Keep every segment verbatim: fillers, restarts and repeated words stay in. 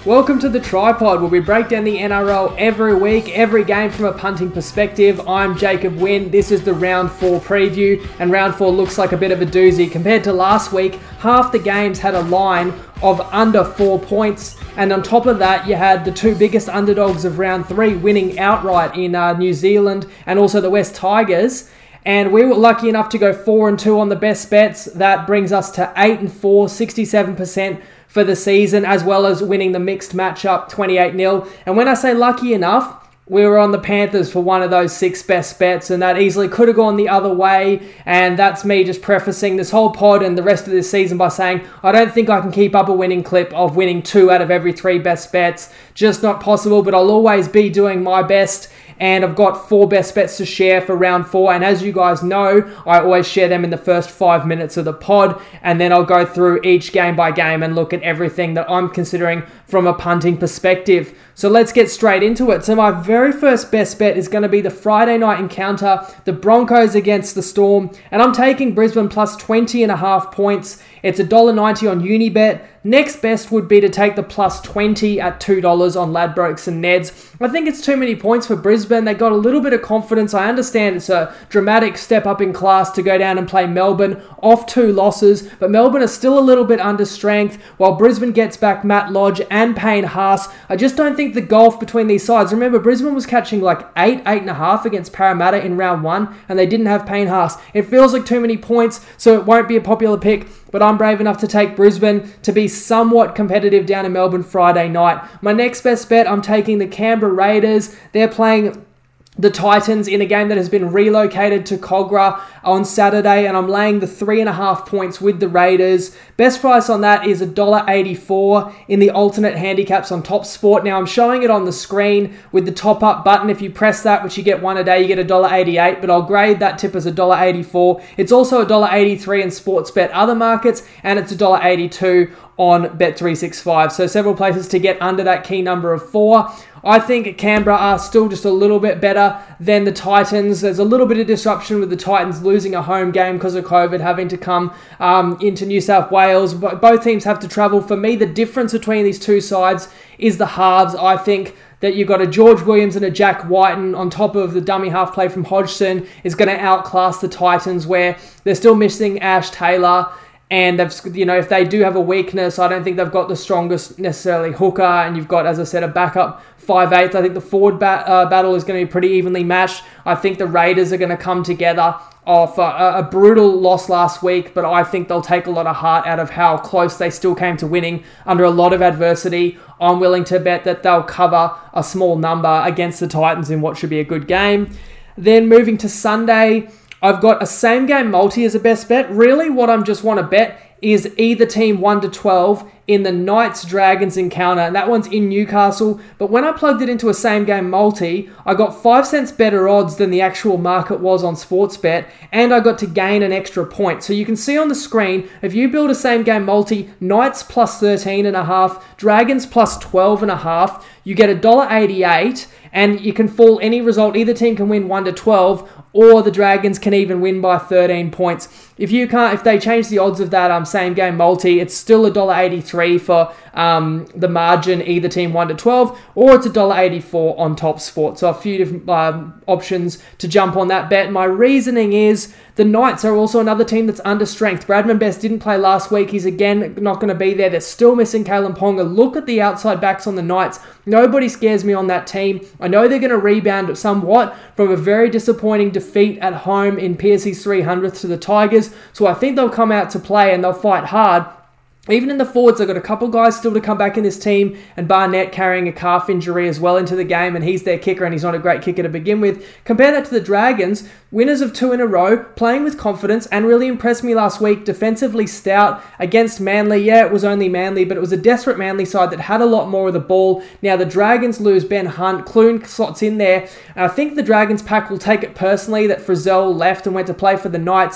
Welcome to the Tripod, where we break down the N R L every week, every game from a punting perspective. I'm Jacob Wynn. This is the round four preview, and round four looks like a bit of a doozy. Compared to last week, half the games had a line of under four points, and on top of that, you had the two biggest underdogs of round three winning outright in uh, New Zealand and also the West Tigers. And we were lucky enough to go four and two on the best bets. That brings us to eight and four, sixty-seven percent for the season, as well as winning the mixed matchup twenty-eight nil. And when I say lucky enough, we were on the Panthers for one of those six best bets, and that easily could have gone the other way. And that's me just prefacing this whole pod and the rest of this season by saying I don't think I can keep up a winning clip of winning two out of every three best bets. Just not possible, but I'll always be doing my best. And I've got four best bets to share for round four. And as you guys know, I always share them in the first five minutes of the pod. And then I'll go through each game by game and look at everything that I'm considering from a punting perspective. So let's get straight into it. So my very first best bet is going to be the Friday night encounter, the Broncos against the Storm. And I'm taking Brisbane plus twenty and a half points. It's one dollar ninety on Unibet. Next best would be to take the plus twenty at two dollars on Ladbrokes and Neds. I think it's too many points for Brisbane. They got a little bit of confidence. I understand it's a dramatic step up in class to go down and play Melbourne off two losses, but Melbourne is still a little bit under strength while Brisbane gets back Matt Lodge and Payne Haas. I just don't think the gulf between these sides. Remember, Brisbane was catching like eight, eight and a half against Parramatta in round one, and they didn't have Payne Haas. It feels like too many points, so it won't be a popular pick, but I'm brave enough to take Brisbane to be somewhat competitive down in Melbourne Friday night. My next best bet, I'm taking the Canberra Raiders. They're playing the Titans in a game that has been relocated to Kogarah on Saturday, and I'm laying the three and a half points with the Raiders. Best price on that is one dollar eighty-four in the alternate handicaps on Top Sport. Now I'm showing it on the screen with the top up button. If you press that, which you get one a day, you get one dollar eighty-eight, but I'll grade that tip as one dollar eighty-four. It's also one dollar eighty-three in Sportsbet other markets, and it's one dollar eighty-two on Bet three sixty-five. So several places to get under that key number of four. I think Canberra are still just a little bit better than the Titans. There's a little bit of disruption with the Titans losing a home game because of COVID, having to come um, into New South Wales. But both teams have to travel. For me, the difference between these two sides is the halves. I think that you've got a George Williams and a Jack Whiten on top of the dummy half play from Hodgson is going to outclass the Titans, where they're still missing Ash Taylor. And they've, you know, if they do have a weakness, I don't think they've got the strongest necessarily hooker. And you've got, as I said, a backup five eighth. I think the forward bat, uh, battle is going to be pretty evenly matched. I think the Raiders are going to come together off a, a brutal loss last week, but I think they'll take a lot of heart out of how close they still came to winning under a lot of adversity. I'm willing to bet that they'll cover a small number against the Titans in what should be a good game. Then moving to Sunday, I've got a same game multi as a best bet. Really, what I just want to bet is either team one to twelve in the Knights Dragons encounter, and that one's in Newcastle. But when I plugged it into a same game multi, I got five cents better odds than the actual market was on Sportsbet, and I got to gain an extra point. So you can see on the screen, if you build a same game multi, Knights plus thirteen and a half, Dragons plus twelve and a half, you get one dollar eighty-eight, and you can fall any result. Either team can win one to twelve, or the Dragons can even win by thirteen points. If you can't, if they change the odds of that um, same game multi, it's still one dollar eighty-three for um, the margin, either team one to twelve, or it's one dollar eighty-four on Top Sport. So a few different um, options to jump on that bet. My reasoning is the Knights are also another team that's under strength. Bradman Best didn't play last week. He's again not going to be there. They're still missing Kalen Ponga. Look at the outside backs on the Knights. Nobody scares me on that team. I know they're going to rebound somewhat from a very disappointing defeat at home in P S C's three hundredth to the Tigers. So I think they'll come out to play and they'll fight hard. Even in the forwards, they've got a couple guys still to come back in this team, and Barnett carrying a calf injury as well into the game, and he's their kicker, and he's not a great kicker to begin with. Compare that to the Dragons, winners of two in a row, playing with confidence, and really impressed me last week. Defensively stout against Manly. Yeah, it was only Manly, but it was a desperate Manly side that had a lot more of the ball. Now the Dragons lose Ben Hunt, Clune slots in there, and I think the Dragons pack will take it personally that Frizzell left and went to play for the Knights.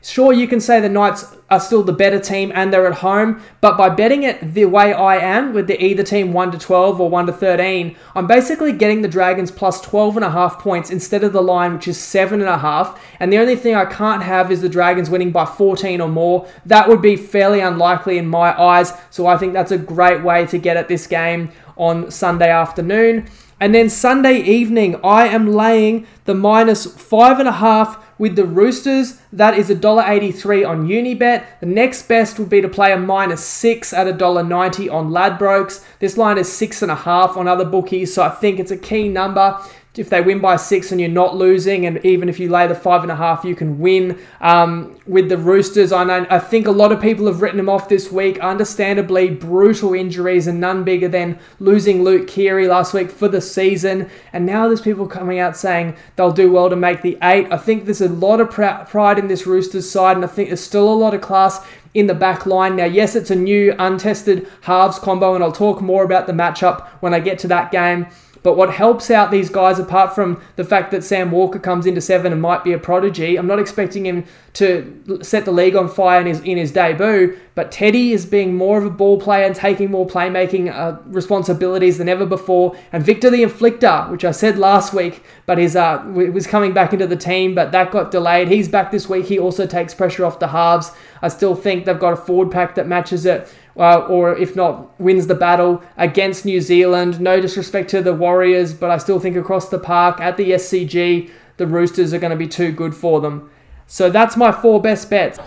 Sure, you can say the Knights are still the better team and they're at home, but by betting it the way I am, with the either team one to twelve or one to thirteen, I'm basically getting the Dragons plus twelve and a half points instead of the line, which is seven and a half. And the only thing I can't have is the Dragons winning by fourteen or more. That would be fairly unlikely in my eyes, so I think that's a great way to get at this game on Sunday afternoon. And then Sunday evening, I am laying the minus five and a half with the Roosters. That is one dollar eighty-three on Unibet. The next best would be to play a minus six at one dollar ninety on Ladbrokes. This line is six and a half on other bookies, so I think it's a key number. If they win by six and you're not losing, and even if you lay the five and a half, you can win. Um, with the Roosters, I know I think a lot of people have written them off this week. Understandably, brutal injuries and none bigger than losing Luke Keary last week for the season. And now there's people coming out saying they'll do well to make the eight. I think there's a lot of pr- pride in this Roosters side, and I think there's still a lot of class in the back line. Now, yes, it's a new untested halves combo, and I'll talk more about the matchup when I get to that game. But what helps out these guys, apart from the fact that Sam Walker comes into seven and might be a prodigy, I'm not expecting him to set the league on fire in his in his debut, but Teddy is being more of a ball player and taking more playmaking uh, responsibilities than ever before. And Victor the Inflictor, which I said last week, but his uh, was coming back into the team, but that got delayed. He's back this week. He also takes pressure off the halves. I still think they've got a forward pack that matches it. Uh, or if not, wins the battle against New Zealand. No disrespect to the Warriors, but I still think across the park at the S C G, the Roosters are going to be too good for them. So that's my four best bets.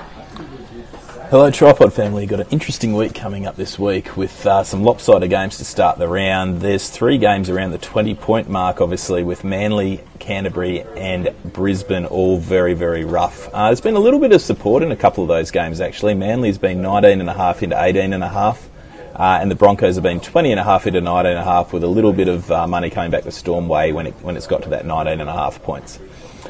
Hello Tripod family, got an interesting week coming up this week with uh, some lopsided games to start the round. There's three games around the twenty point mark, obviously, with Manly, Canterbury and Brisbane all very, very rough. Uh, there's been a little bit of support in a couple of those games actually. Manly's been nineteen and a half into eighteen and a half, uh, and the Broncos have been twenty and a half into nineteen and a half, with a little bit of uh, money coming back the Storm way when it when it's got to that nineteen and a half points.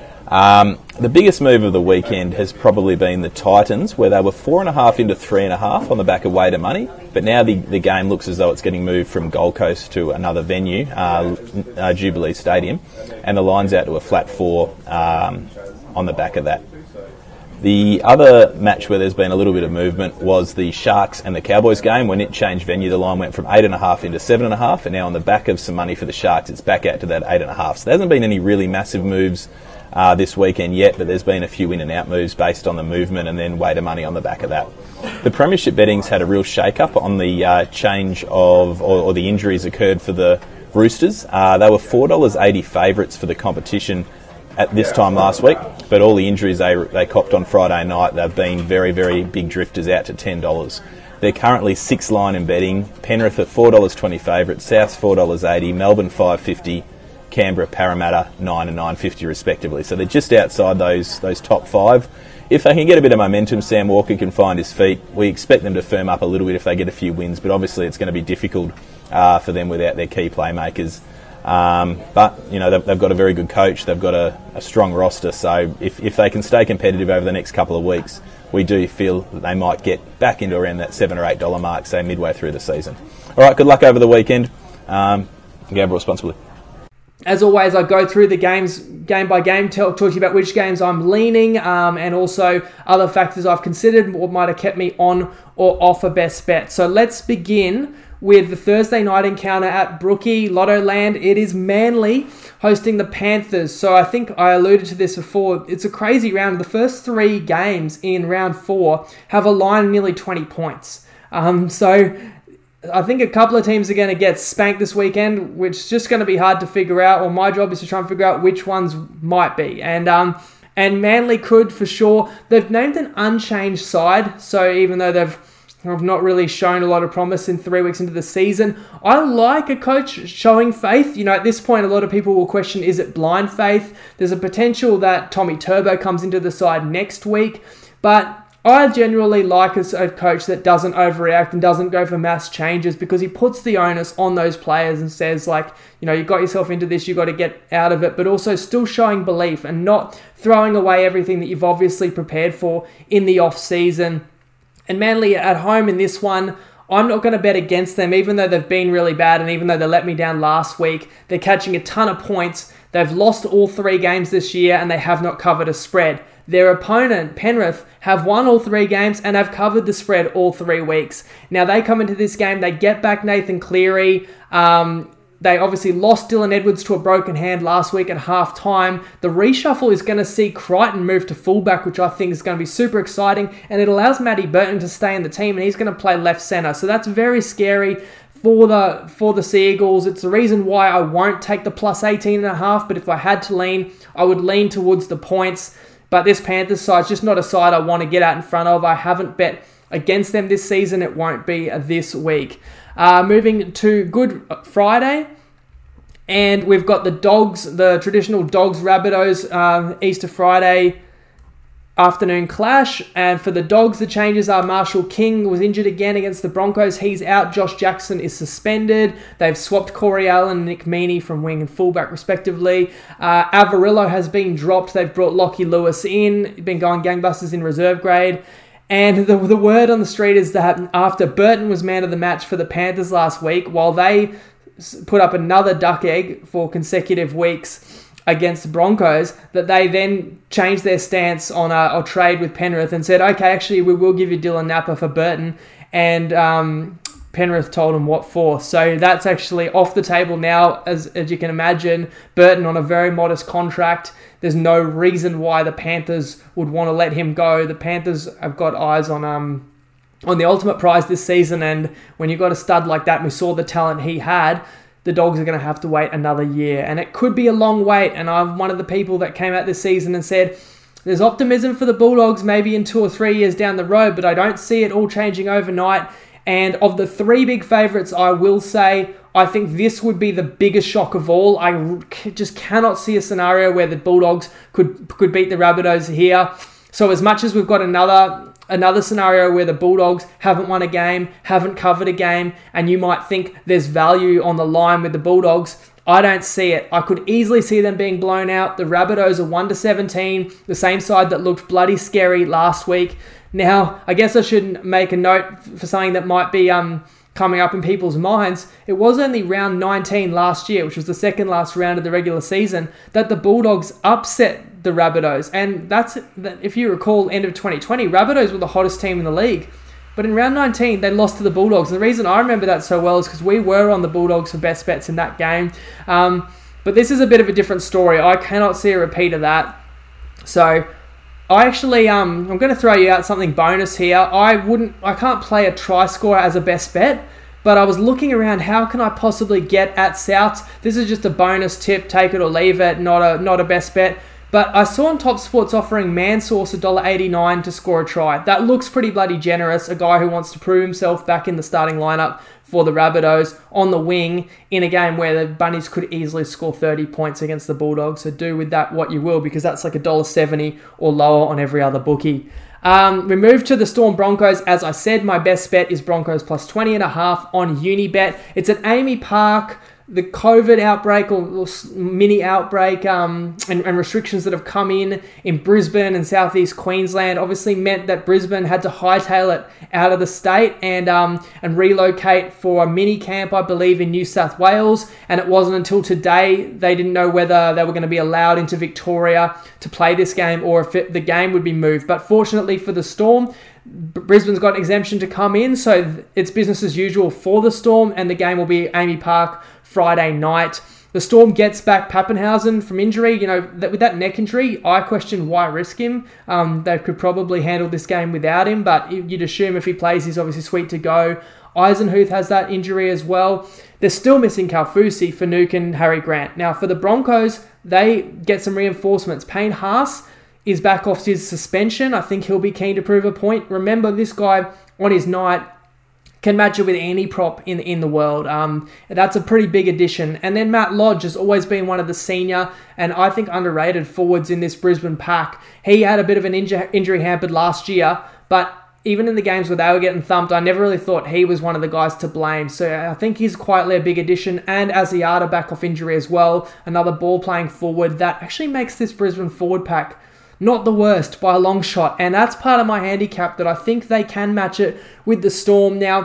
Um, the biggest move of the weekend has probably been the Titans, where they were four and a half into three and a half on the back of weight of money. But now the, the game looks as though it's getting moved from Gold Coast to another venue, uh, uh, Jubilee Stadium, and the line's out to a flat four um, on the back of that. The other match where there's been a little bit of movement was the Sharks and the Cowboys game. When it changed venue, the line went from eight and a half into seven and a half, and now on the back of some money for the Sharks, it's back out to that eight and a half. So there hasn't been any really massive moves Uh, this weekend yet, but there's been a few in and out moves based on the movement and then weight of money on the back of that. The Premiership betting's had a real shake-up on the uh, change of, or, or the injuries occurred for the Roosters. Uh, they were four dollars eighty favourites for the competition at this time last week, but all the injuries they they copped on Friday night, they've been very, very big drifters out to ten dollars. They're currently six line in betting. Penrith at four dollars twenty favourites, Souths four dollars eighty, Melbourne five dollars fifty, Canberra, Parramatta nine and nine fifty respectively. So they're just outside those those top five. If they can get a bit of momentum, Sam Walker can find his feet. We expect them to firm up a little bit if they get a few wins, but obviously it's going to be difficult uh, for them without their key playmakers. Um, but, you know, they've, they've got a very good coach. They've got a, a strong roster. So if, if they can stay competitive over the next couple of weeks, we do feel that they might get back into around that seven or eight dollar mark, say midway through the season. All right, good luck over the weekend. Um, gamble responsibly. As always, I go through the games game by game, talk, talk to you about which games I'm leaning, um, and also other factors I've considered what might have kept me on or off a best bet. So let's begin with the Thursday night encounter at Brookie Lotto Land. It is Manly hosting the Panthers. So I think I alluded to this before. It's a crazy round. The first three games in round four have a line of nearly twenty points. Um, so I think a couple of teams are going to get spanked this weekend, which is just going to be hard to figure out. Or my job is to try and figure out which ones might be. And um, and Manly could for sure. They've named an unchanged side, so even though they've have not really shown a lot of promise in three weeks into the season, I like a coach showing faith. You know, at this point, a lot of people will question, is it blind faith? There's a potential that Tommy Turbo comes into the side next week, but I generally like a coach that doesn't overreact and doesn't go for mass changes, because he puts the onus on those players and says, like, you know, you got yourself into this, you got to get out of it, but also still showing belief and not throwing away everything that you've obviously prepared for in the off season. And Manly at home in this one, I'm not going to bet against them, even though they've been really bad and even though they let me down last week. They're catching a ton of points. They've lost all three games this year and they have not covered a spread. Their opponent, Penrith, have won all three games and have covered the spread all three weeks. Now, they come into this game, they get back Nathan Cleary. Um, they obviously lost Dylan Edwards to a broken hand last week at half-time. The reshuffle is going to see Crichton move to fullback, which I think is going to be super exciting, and it allows Matty Burton to stay in the team, and he's going to play left centre. So that's very scary for the for the Seagulls. It's the reason why I won't take the plus eighteen and a half, but if I had to lean, I would lean towards the points. But this Panthers side is just not a side I want to get out in front of. I haven't bet against them this season. It won't be this week. Uh, moving to Good Friday. And we've got the Dogs, the traditional Dogs Rabbitohs um, Easter Friday afternoon clash. And for the Dogs, the changes are Marshall King was injured again against the Broncos. He's out. Josh Jackson is suspended. They've swapped Corey Allen and Nick Meaney from wing and fullback respectively. Uh, Avarillo has been dropped. They've brought Lockie Lewis in. Been going gangbusters in reserve grade. And the, the word on the street is that after Burton was man of the match for the Panthers last week, while they put up another duck egg for consecutive weeks against the Broncos, that they then changed their stance on a, a trade with Penrith and said, okay, actually, we will give you Dylan Napa for Burton. And um, Penrith told them what for. So that's actually off the table now, as, as you can imagine. Burton on a very modest contract. There's no reason why the Panthers would want to let him go. The Panthers have got eyes on um on the ultimate prize this season, and when you've got a stud like that, and we saw the talent he had, the Dogs are going to have to wait another year. And it could be a long wait, and I'm one of the people that came out this season and said, there's optimism for the Bulldogs maybe in two or three years down the road, but I don't see it all changing overnight. And of the three big favourites, I will say, I think this would be the biggest shock of all. I just cannot see a scenario where the Bulldogs could could beat the Rabbitohs here. So as much as we've got another another scenario where the Bulldogs haven't won a game, haven't covered a game, and you might think there's value on the line with the Bulldogs, I don't see it. I could easily see them being blown out. The Rabbitohs are one to seventeen, the same side that looked bloody scary last week. Now, I guess I should make a note for something that might be um coming up in people's minds. It was only round nineteen last year, which was the second last round of the regular season, that the Bulldogs upset the Rabbitohs. And that's, if you recall, end of twenty twenty, Rabbitohs were the hottest team in the league. But in round nineteen, they lost to the Bulldogs. And the reason I remember that so well is because we were on the Bulldogs for best bets in that game. Um, but this is a bit of a different story. I cannot see a repeat of that. So I actually, um, I'm going to throw you out something bonus here. I wouldn't, I can't play a try scorer as a best bet, but I was looking around, how can I possibly get at Souths? This is just a bonus tip, take it or leave it, not a not a best bet. But I saw on Top Sports offering Mansource one dollar eighty-nine to score a try. That looks pretty bloody generous. A guy who wants to prove himself back in the starting lineup for the Rabbitohs on the wing in a game where the Bunnies could easily score thirty points against the Bulldogs. So do with that what you will, because that's like one dollar seventy or lower on every other bookie. Um, we move to the Storm Broncos. As I said, my best bet is Broncos plus twenty and a half on Unibet. It's at Amy Park. The COVID outbreak or, or mini outbreak um, and, and restrictions that have come in in Brisbane and southeast Queensland obviously meant that Brisbane had to hightail it out of the state and um, and relocate for a mini camp, I believe, in New South Wales. And it wasn't until today they didn't know whether they were going to be allowed into Victoria to play this game or if it, the game would be moved. But fortunately for the Storm, Brisbane's got an exemption to come in, so it's business as usual for the Storm, and the game will be Amy Park Friday night. The Storm gets back Pappenhausen from injury. You know, that, with that neck injury, I question why risk him. Um, they could probably handle this game without him, but you'd assume if he plays, he's obviously sweet to go. Eisenhuth has that injury as well. They're still missing Kaufusi, Fanuc and Harry Grant. Now, for the Broncos, they get some reinforcements. Payne Haas is back off his suspension. I think he'll be keen to prove a point. Remember, this guy on his night can match it with any prop in, in the world. Um, that's a pretty big addition. And then Matt Lodge has always been one of the senior and I think underrated forwards in this Brisbane pack. He had a bit of an inju- injury hampered last year, but even in the games where they were getting thumped, I never really thought he was one of the guys to blame. So I think he's quietly a big addition. And Asiata back off injury as well, another ball-playing forward that actually makes this Brisbane forward pack not the worst by a long shot. And that's part of my handicap, that I think they can match it with the Storm. Now,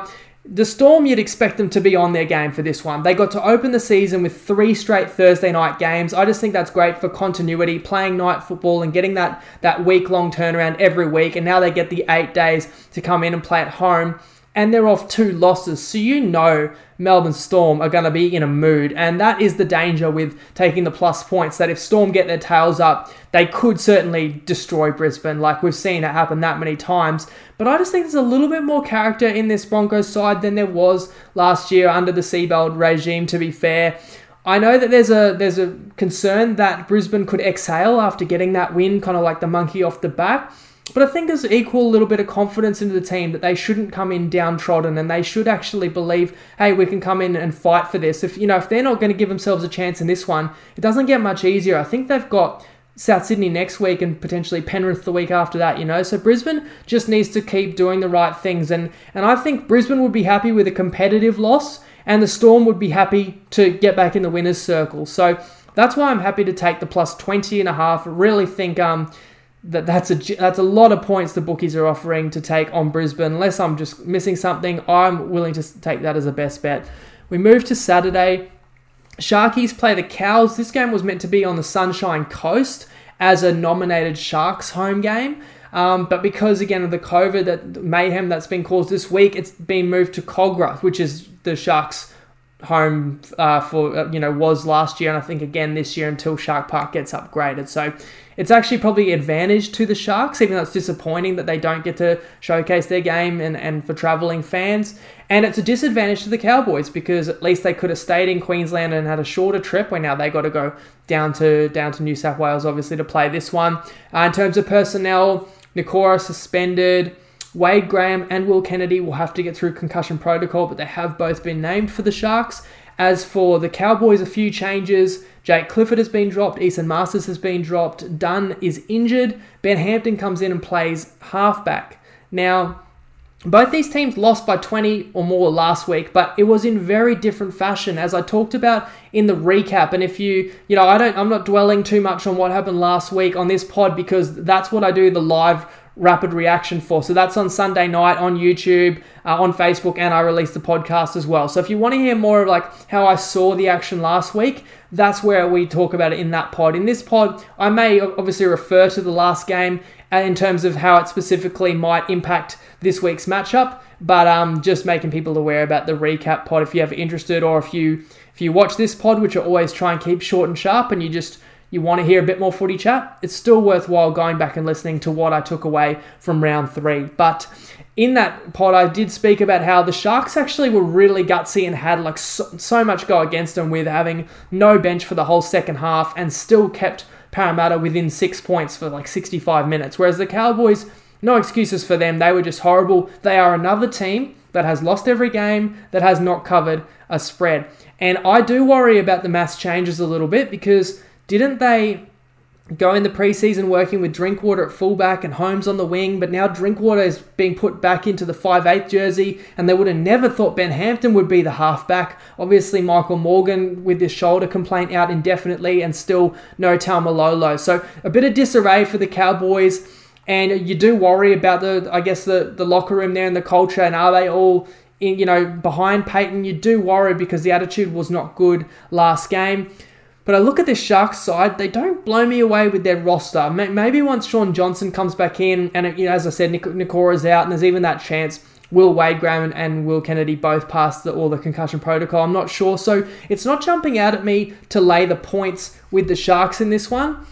The Storm, you'd expect them to be on their game for this one. They got to open the season with three straight Thursday night games. I just think that's great for continuity, playing night football and getting that, that week-long turnaround every week. And now they get the eight days to come in and play at home. And they're off two losses. So you know Melbourne Storm are going to be in a mood. And that is the danger with taking the plus points, that if Storm get their tails up, they could certainly destroy Brisbane. Like we've seen it happen that many times. But I just think there's a little bit more character in this Broncos side than there was last year under the Seabald regime, to be fair. I know that there's a there's a concern that Brisbane could exhale after getting that win, kind of like the monkey off the back. But I think there's equal little bit of confidence into the team that they shouldn't come in downtrodden, and they should actually believe, hey, we can come in and fight for this. If you know, if they're not going to give themselves a chance in this one, it doesn't get much easier. I think they've got South Sydney next week and potentially Penrith the week after that, you know. So Brisbane just needs to keep doing the right things. And, and I think Brisbane would be happy with a competitive loss, and the Storm would be happy to get back in the winner's circle. So that's why I'm happy to take the plus twenty and a half. I really think um that that's a, that's a lot of points the bookies are offering to take on Brisbane. Unless I'm just missing something, I'm willing to take that as a best bet. We move to Saturday. Sharkies play the Cows. This game was meant to be on the Sunshine Coast as a nominated Sharks home game. Um, but because, again, of the COVID that mayhem that's been caused this week, it's been moved to Cogra, which is the Sharks' home uh, for, uh, you know, was last year, and I think again this year until Shark Park gets upgraded. So it's actually probably advantage to the Sharks, even though it's disappointing that they don't get to showcase their game and, and for travelling fans. And it's a disadvantage to the Cowboys because at least they could have stayed in Queensland and had a shorter trip, where now they got to go down to down to New South Wales, obviously, to play this one. Uh, in terms of personnel, Nikora suspended. Wade Graham and Will Kennedy will have to get through concussion protocol, but they have both been named for the Sharks. As for the Cowboys, a few changes. Jake Clifford has been dropped. Eason Masters has been dropped. Dunn is injured. Ben Hampton comes in and plays halfback. Now, both these teams lost by twenty or more last week, but it was in very different fashion, as I talked about in the recap. And if you, you know, I don't, I'm not dwelling too much on what happened last week on this pod because that's what I do the live rapid reaction for. So that's on Sunday night on YouTube, uh, on Facebook, and I release the podcast as well. So if you want to hear more of like how I saw the action last week, that's where we talk about it in that pod. In this pod, I may obviously refer to the last game in terms of how it specifically might impact this week's matchup, but um, just making people aware about the recap pod if you're ever interested, or if you if you watch this pod, which I always try and keep short and sharp, and you just you want to hear a bit more footy chat, it's still worthwhile going back and listening to what I took away from round three. But in that pod, I did speak about how the Sharks actually were really gutsy and had like so, so much go against them with having no bench for the whole second half and still kept Parramatta within six points for like sixty-five minutes. Whereas the Cowboys, no excuses for them. They were just horrible. They are another team that has lost every game, that has not covered a spread. And I do worry about the mass changes a little bit because didn't they go in the preseason working with Drinkwater at fullback and Holmes on the wing, but now Drinkwater is being put back into the five eight jersey, and they would have never thought Ben Hampton would be the halfback. Obviously, Michael Morgan with his shoulder complaint out indefinitely, and still no Taumalolo. So a bit of disarray for the Cowboys, and you do worry about the, I guess, the, the locker room there and the culture, and are they all in, you know, behind Peyton? You do worry because the attitude was not good last game. But I look at this Sharks side, they don't blow me away with their roster. Maybe once Sean Johnson comes back in, and you know, as I said, Nic- Nikora's out, and there's even that chance Will Wade Graham and Will Kennedy both pass the, all the concussion protocol. I'm not sure. So it's not jumping out at me to lay the points with the Sharks in this one.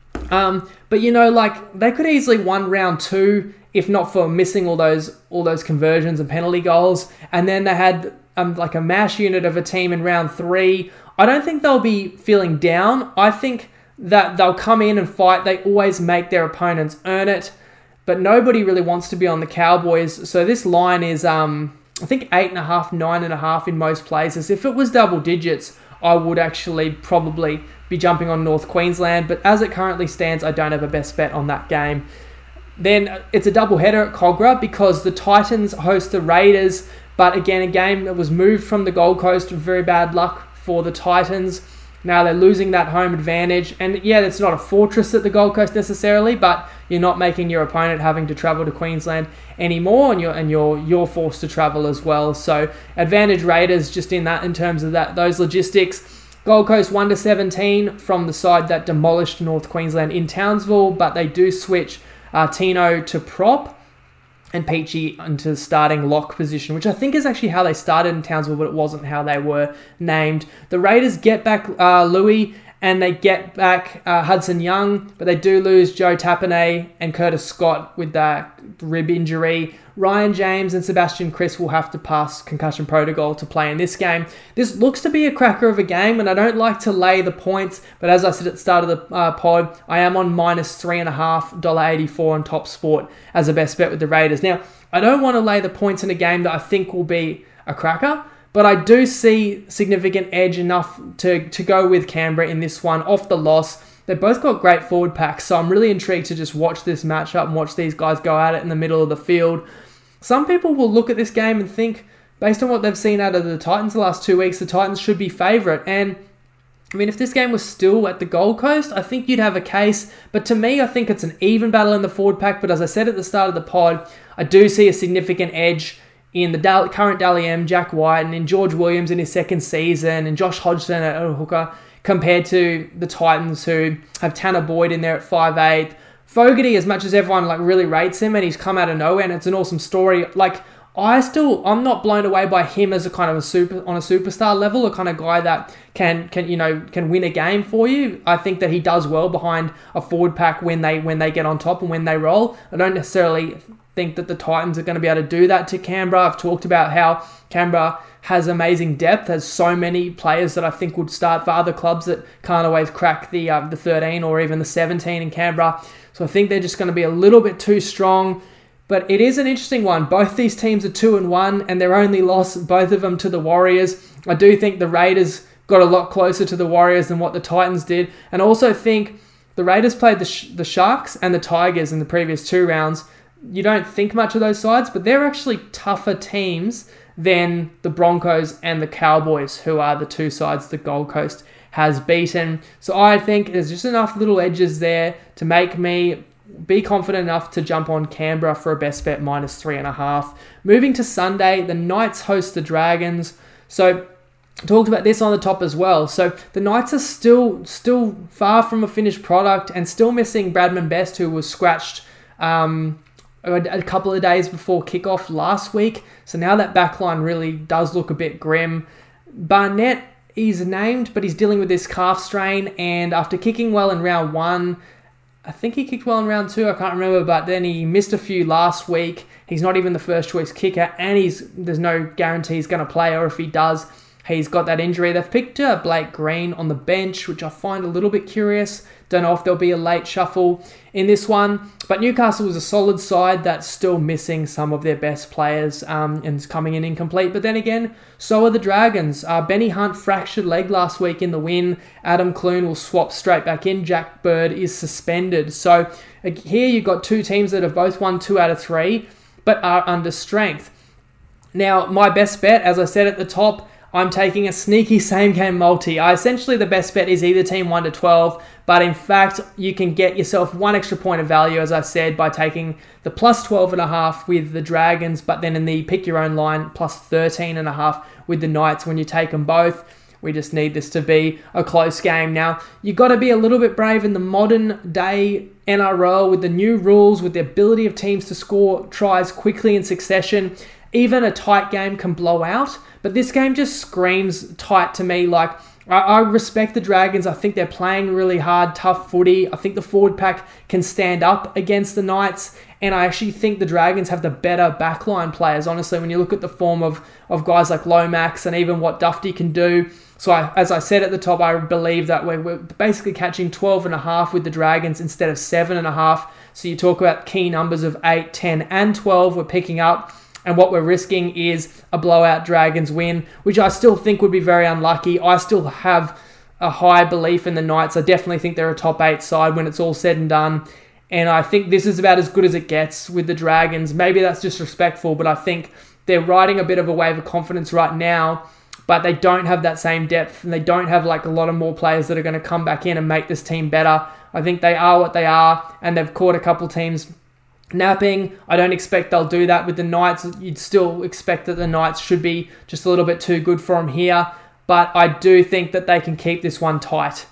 Um, but, you know, like, they could easily won round two if not for missing all those all those conversions and penalty goals. And then they had um, like a mash unit of a team in round three. I don't think they'll be feeling down. I think that they'll come in and fight. They always make their opponents earn it. But nobody really wants to be on the Cowboys. So this line is, um, I think, eight and a half, nine and a half in most places. If it was double digits, I would actually probably be jumping on North Queensland. But as it currently stands, I don't have a best bet on that game. Then it's a doubleheader at Cogra because the Titans host the Raiders. But again, a game that was moved from the Gold Coast with very bad luck for the Titans. Now they're losing that home advantage. And yeah, it's not a fortress at the Gold Coast necessarily, but you're not making your opponent having to travel to Queensland anymore, and you're and you're you're forced to travel as well. So advantage Raiders just in that in terms of that those logistics. Gold Coast one to seventeen from the side that demolished North Queensland in Townsville, but they do switch uh, Tino to prop and Peachy into starting lock position, which I think is actually how they started in Townsville, but it wasn't how they were named. The Raiders get back uh, Louis and they get back uh, Hudson Young, but they do lose Joe Tapine and Curtis Scott with that rib injury. Ryan James and Sebastian Chris will have to pass concussion protocol to play in this game. This looks to be a cracker of a game, and I don't like to lay the points, but as I said at the start of the uh, pod, I am on minus three and a half, one dollar eighty-four on Top Sport as a best bet with the Raiders. Now, I don't want to lay the points in a game that I think will be a cracker, but I do see significant edge enough to, to go with Canberra in this one off the loss. They've both got great forward packs, so I'm really intrigued to just watch this matchup and watch these guys go at it in the middle of the field. Some people will look at this game and think, based on what they've seen out of the Titans the last two weeks, the Titans should be favourite. And, I mean, if this game was still at the Gold Coast, I think you'd have a case. But to me, I think it's an even battle in the forward pack. But as I said at the start of the pod, I do see a significant edge in the Dal- current Dally M, Jack White, and in George Williams in his second season, and Josh Hodgson at a hooker, compared to the Titans, who have Tanner Boyd in there at five eight. Fogarty, as much as everyone like really rates him, and he's come out of nowhere, and it's an awesome story. Like, I still, I'm not blown away by him as a kind of a super on a superstar level, a kind of guy that can can you know can win a game for you. I think that he does well behind a forward pack when they when they get on top and when they roll. I don't necessarily think that the Titans are going to be able to do that to Canberra. I've talked about how Canberra has amazing depth, has so many players that I think would start for other clubs that can't always crack the uh, the thirteen or even the seventeen in Canberra. So I think they're just going to be a little bit too strong. But it is an interesting one. Both these teams are two and one, and their only loss, both of them, to the Warriors. I do think the Raiders got a lot closer to the Warriors than what the Titans did, and also think the Raiders played the Sh- the Sharks and the Tigers in the previous two rounds. You don't think much of those sides, but they're actually tougher teams than the Broncos and the Cowboys, who are the two sides the Gold Coast has beaten. So I think there's just enough little edges there to make me be confident enough to jump on Canberra for a best bet minus three and a half. Moving to Sunday, the Knights host the Dragons. So I talked about this on the top as well. So the Knights are still still far from a finished product and still missing Bradman Best, who was scratched um, a couple of days before kickoff last week. So now that backline really does look a bit grim. Barnett is named, but he's dealing with this calf strain, and after kicking well in round one, I think he kicked well in round two, I can't remember, but then he missed a few last week. He's not even the first choice kicker, and he's there's no guarantee he's going to play, or if he does, he's got that injury. They've picked uh, Blake Green on the bench, which I find a little bit curious. Don't know if there'll be a late shuffle in this one. But Newcastle is a solid side that's still missing some of their best players um, and is coming in incomplete. But then again, so are the Dragons. Uh, Benny Hunt fractured leg last week in the win. Adam Clune will swap straight back in. Jack Bird is suspended. So uh, here you've got two teams that have both won two out of three, but are under strength. Now, my best bet, as I said at the top, I'm taking a sneaky same-game multi. I essentially, the best bet is either team one to twelve, but in fact, you can get yourself one extra point of value, as I said, by taking the plus twelve and a half with the Dragons, but then in the pick your own line, plus thirteen and a half with the Knights when you take them both. We just need this to be a close game. Now, you've got to be a little bit brave in the modern day N R L with the new rules, with the ability of teams to score tries quickly in succession. Even a tight game can blow out, but this game just screams tight to me. Like, I, I respect the Dragons. I think they're playing really hard, tough footy. I think the forward pack can stand up against the Knights, and I actually think the Dragons have the better backline players, honestly, when you look at the form of, of guys like Lomax and even what Dufty can do. So I, as I said at the top, I believe that we're, we're basically catching twelve and a half with the Dragons instead of seven and a half. So you talk about key numbers of eight, ten, and twelve we're picking up. And what we're risking is a blowout Dragons win, which I still think would be very unlucky. I still have a high belief in the Knights. I definitely think they're a top eight side when it's all said and done. And I think this is about as good as it gets with the Dragons. Maybe that's disrespectful, but I think they're riding a bit of a wave of confidence right now. but they don't have that same depth, and they don't have like a lot of more players that are going to come back in and make this team better. I think they are what they are, and they've caught a couple teams napping. I don't expect they'll do that with the Knights. You'd still expect that the Knights should be just a little bit too good for them here, but I do think that they can keep this one tight.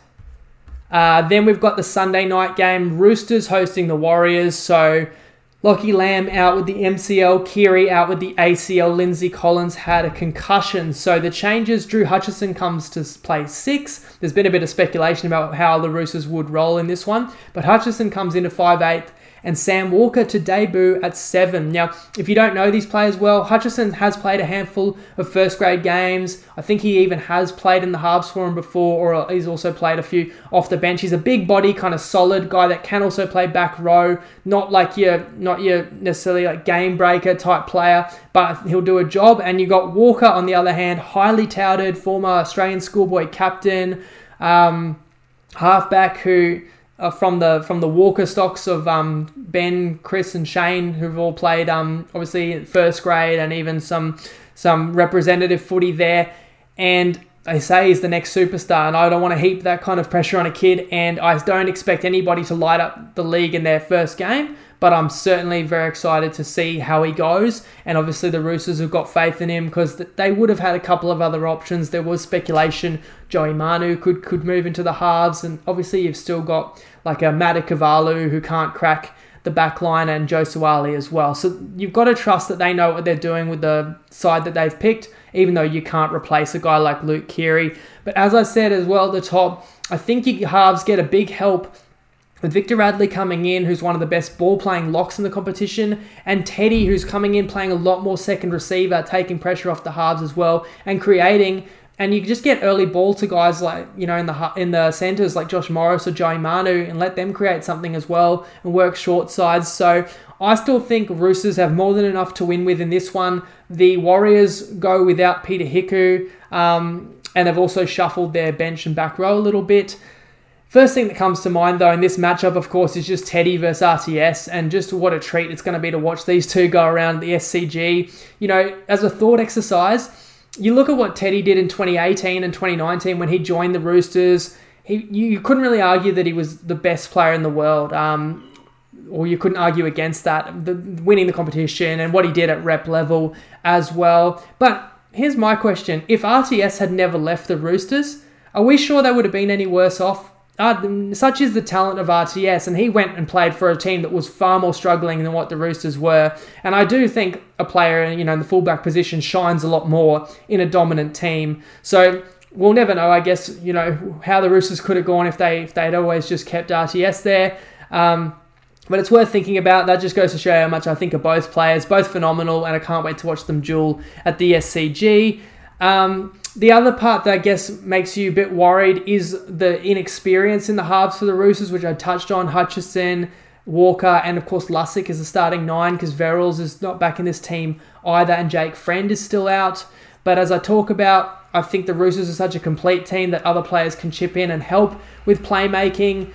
Uh, then we've got the Sunday night game, Roosters hosting the Warriors. So Lockie Lamb out with the M C L, Keary out with the A C L, Lindsay Collins had a concussion. So the changes, Drew Hutchison comes to play six. There's been a bit of speculation about how the Roosters would roll in this one, but Hutchison comes into five eight, and Sam Walker to debut at seven. Now, if you don't know these players well, Hutchison has played a handful of first grade games. I think he even has played in the halves for him before, or he's also played a few off the bench. He's a big body, kind of solid guy that can also play back row. Not like your, not your necessarily like game breaker type player, but he'll do a job. And you got Walker on the other hand, highly touted, former Australian schoolboy captain, um, halfback who... Uh, from the from the Walker stocks of um, Ben, Chris, and Shane, who've all played um, obviously first grade and even some some representative footy there. And they say he's the next superstar, and I don't want to heap that kind of pressure on a kid. And I don't expect anybody to light up the league in their first game, but I'm certainly very excited to see how he goes. And obviously the Roosters have got faith in him because they would have had a couple of other options. There was speculation Joey Manu could could move into the halves, and obviously you've still got like a Matakavalu who can't crack the back line, and Joe Suwali as well. So you've got to trust that they know what they're doing with the side that they've picked, even though you can't replace a guy like Luke Keary. But as I said as well at the top, I think your halves get a big help with Victor Radley coming in, who's one of the best ball-playing locks in the competition, and Teddy, who's coming in playing a lot more second receiver, taking pressure off the halves as well, and creating... And you just get early ball to guys like, you know, in the in the centres like Josh Morris or Joey Manu, and let them create something as well and work short sides. So I still think Roosters have more than enough to win with in this one. The Warriors go without Peter Hiku, um, and they've also shuffled their bench and back row a little bit. First thing that comes to mind, though, in this matchup, of course, is just Teddy versus R T S, and just what a treat it's going to be to watch these two go around the S C G. You know, as a thought exercise, you look at what Teddy did in twenty eighteen and twenty nineteen when he joined the Roosters. He, you couldn't really argue that he was the best player in the world, um, or you couldn't argue against that, the, winning the competition and what he did at rep level as well. But here's my question. If R T S had never left the Roosters, are we sure they would have been any worse off? Uh, such is the talent of R T S, and he went and played for a team that was far more struggling than what the Roosters were. And I do think a player, you know, in the fullback position shines a lot more in a dominant team. So we'll never know, I guess, you know, how the Roosters could have gone if they if they'd always just kept R T S there. Um, but it's worth thinking about. That just goes to show how much I think of both players, both phenomenal, and I can't wait to watch them duel at the S C G. Um, the other part that I guess makes you a bit worried is the inexperience in the halves for the Roosters, which I touched on. Hutchison, Walker, and of course Lussick is the starting nine because Verrills is not back in this team either, and Jake Friend is still out. But as I talk about, I think the Roosters are such a complete team that other players can chip in and help with playmaking.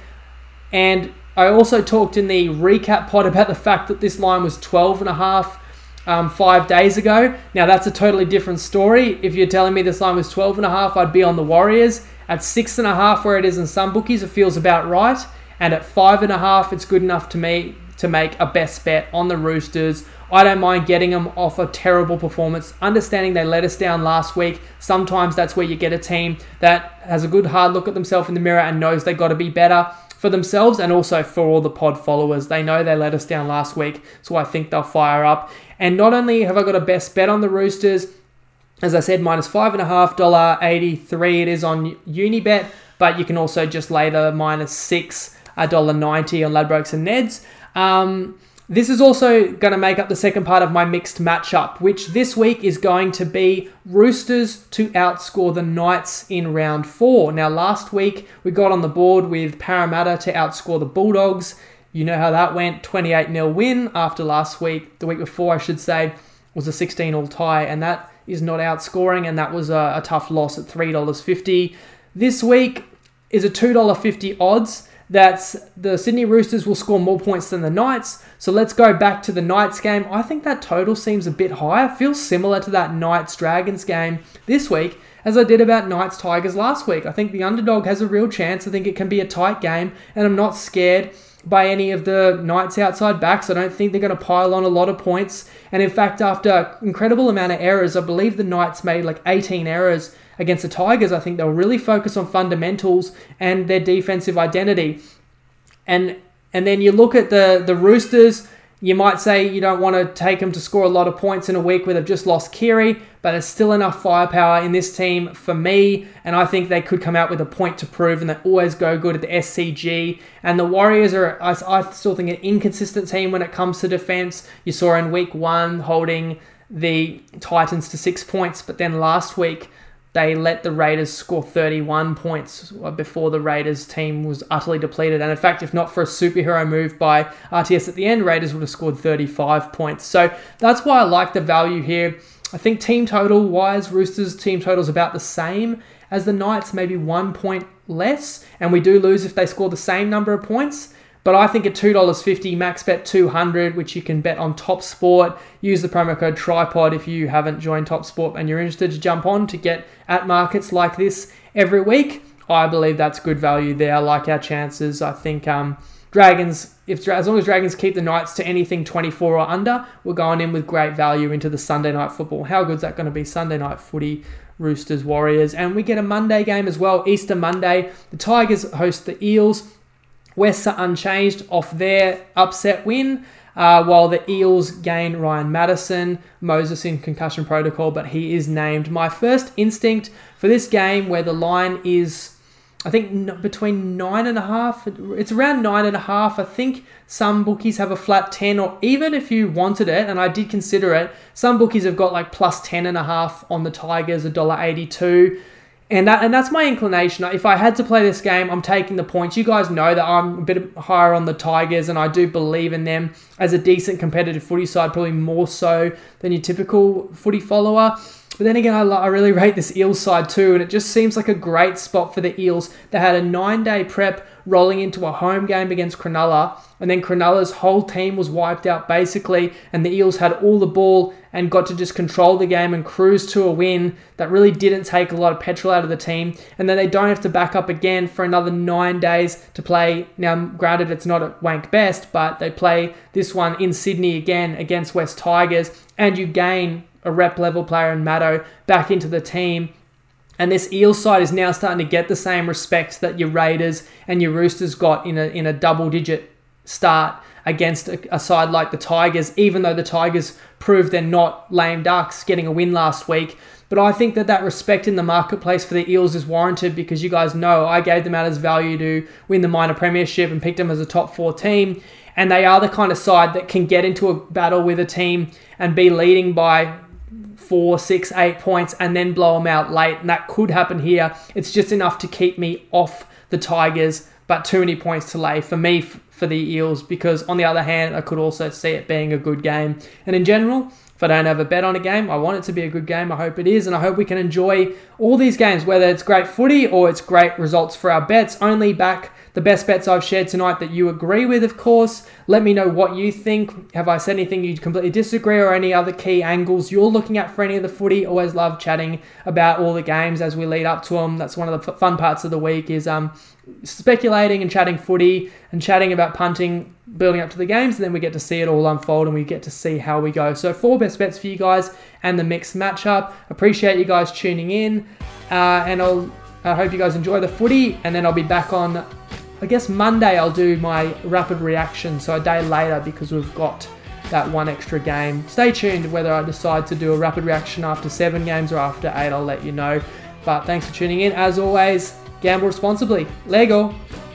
And I also talked in the recap pod about the fact that this line was twelve and a half Um, five days ago. Now that's a totally different story. If you're telling me this line was twelve and a half, I'd be on the Warriors. At six and a half, where it is in some bookies, it feels about right. And at five and a half, it's good enough to me to make a best bet on the Roosters. I don't mind getting them off a terrible performance, understanding they let us down last week. Sometimes that's where you get a team that has a good hard look at themselves in the mirror and knows they got to be better for themselves and also for all the pod followers. They know they let us down last week, so I think they'll fire up. And not only have I got a best bet on the Roosters, as I said, minus five and a half, dollar eighty-three it is on Unibet, but you can also just lay the minus six, a dollar ninety on Ladbrokes and Neds. Um, this is also going to make up the second part of my mixed matchup, which this week is going to be Roosters to outscore the Knights in round four. Now, last week we got on the board with Parramatta to outscore the Bulldogs. You know how that went, twenty-eight nil win after last week, the week before I should say, was a sixteen all tie, and that is not outscoring, and that was a, a tough loss at three dollars fifty. This week is a two dollars fifty odds that the Sydney Roosters will score more points than the Knights. So let's go back to the Knights game. I think that total seems a bit high. It feels similar to that Knights-Dragons game this week as I did about Knights-Tigers last week. I think the underdog has a real chance. I think it can be a tight game, and I'm not scared by any of the Knights outside backs. I don't think they're going to pile on a lot of points. And in fact, after an incredible amount of errors, I believe the Knights made like eighteen errors against the Tigers. I think they'll really focus on fundamentals and their defensive identity. And and then you look at the, the Roosters, you might say you don't want to take them to score a lot of points in a week where they've just lost Keary, but there's still enough firepower in this team for me, and I think they could come out with a point to prove, and they always go good at the S C G. And the Warriors are, I, I still think, an inconsistent team when it comes to defense. You saw in week one holding the Titans to six points, but then last week they let the Raiders score thirty-one points before the Raiders team was utterly depleted. And in fact, if not for a superhero move by R T S at the end, Raiders would have scored thirty-five points. So that's why I like the value here. I think team total wise, Roosters team total is about the same as the Knights, maybe one point less. And we do lose if they score the same number of points. But I think at two dollars fifty, max bet two hundred, which you can bet on TopSport. Use the promo code TRIPOD if you haven't joined TopSport and you're interested to jump on to get at markets like this every week. I believe that's good value there. I like our chances. I think um, Dragons, if as long as Dragons keep the Knights to anything twenty-four or under, we're going in with great value into the Sunday night football. How good is that going to be? Sunday night footy, Roosters, Warriors. And we get a Monday game as well, Easter Monday. The Tigers host the Eels. Wests are unchanged off their upset win, uh, while the Eels gain Ryan Madison. Moses in concussion protocol, but he is named. My first instinct for this game, where the line is, I think, between nine and a half. It's around nine and a half. I think some bookies have a flat ten, or even if you wanted it, and I did consider it, some bookies have got like plus ten and a half on the Tigers, one dollar eighty-two. And that and that's my inclination. If I had to play this game, I'm taking the points. You guys know that I'm a bit higher on the Tigers, and I do believe in them as a decent competitive footy side, probably more so than your typical footy follower. But then again, I, I really rate this Eels side too, and it just seems like a great spot for the Eels. They had a nine-day prep rolling into a home game against Cronulla, and then Cronulla's whole team was wiped out basically, and the Eels had all the ball and got to just control the game and cruise to a win that really didn't take a lot of petrol out of the team. And then they don't have to back up again for another nine days to play. Now, granted, it's not at Wank Best, but they play this one in Sydney again against West Tigers, and you gain a rep level player in Maddo back into the team. And this Eels side is now starting to get the same respect that your Raiders and your Roosters got in a in a double-digit start against a, a side like the Tigers, even though the Tigers proved they're not lame ducks getting a win last week. But I think that that respect in the marketplace for the Eels is warranted, because you guys know I gave them out as value to win the minor premiership and picked them as a top four team. And they are the kind of side that can get into a battle with a team and be leading by four, six, eight points and then blow them out late. And that could happen here. It's just enough to keep me off the Tigers, but too many points to lay for me f- for the Eels, because on the other hand, I could also see it being a good game. And in general, if I don't have a bet on a game, I want it to be a good game. I hope it is, and I hope we can enjoy all these games, whether it's great footy or it's great results for our bets. Only back the best bets I've shared tonight that you agree with, of course. Let me know what you think. Have I said anything you completely disagree, or any other key angles you're looking at for any of the footy? Always love chatting about all the games as we lead up to them. That's one of the fun parts of the week, is um speculating and chatting footy and chatting about punting, building up to the games, and then we get to see it all unfold and we get to see how we go. So four best bets for you guys and the mixed matchup. Appreciate you guys tuning in, uh, and I'll I hope you guys enjoy the footy, and then I'll be back on, I guess Monday I'll do my rapid reaction, so a day later, because we've got that one extra game. Stay tuned whether I decide to do a rapid reaction after seven games or after eight. I'll let you know. But thanks for tuning in. As always, gamble responsibly. Lego.